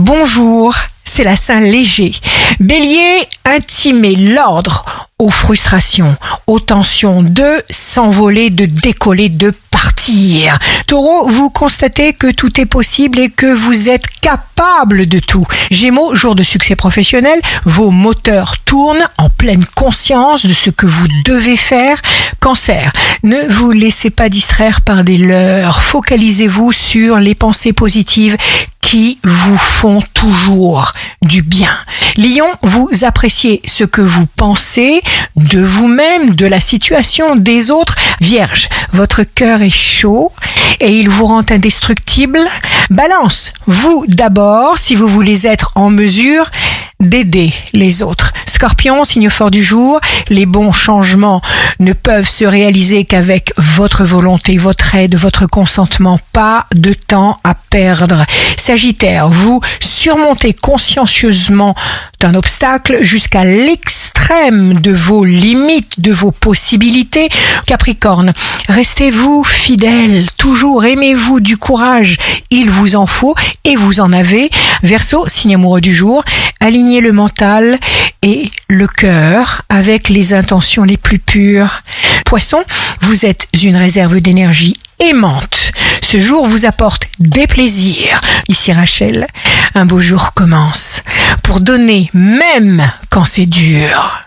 Bonjour, c'est la Saint Léger. Bélier, intimez l'ordre aux frustrations, aux tensions de s'envoler, de décoller, de partir. Taureau, vous constatez que tout est possible et que vous êtes capable de tout. Gémeaux, jour de succès professionnel, vos moteurs tournent en pleine conscience de ce que vous devez faire. Cancer, ne vous laissez pas distraire par des leurres. Focalisez-vous sur les pensées positives qui vous font toujours du bien. Lion, vous appréciez ce que vous pensez de vous-même, de la situation, des autres. Vierge, votre cœur est chaud et il vous rend indestructible. Balance, vous d'abord, si vous voulez être en mesure d'aider les autres. Scorpion, signe fort du jour, les bons changements ne peuvent se réaliser qu'avec votre volonté, votre aide, votre consentement. Pas de temps à perdre. Sagittaire, vous surmontez consciencieusement un obstacle jusqu'à l'extrême de vos limites, de vos possibilités. Capricorne, restez-vous fidèle, toujours aimez-vous du courage, il vous en faut et vous en avez. Verseau, signe amoureux du jour, alignez le mental et le cœur avec les intentions les plus pures. Poisson, vous êtes une réserve d'énergie aimante. Ce jour vous apporte des plaisirs. Ici Rachel, un beau jour commence pour donner même quand c'est dur.